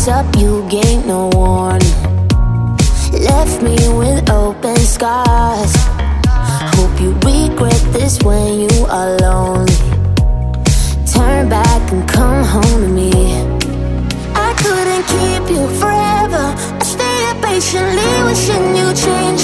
mess up, you gave no warning. Left me with open scars. Hope you regret this when you are lonely. Turn back and come home to me. I couldn't keep you forever. I stayed patiently wishing you change.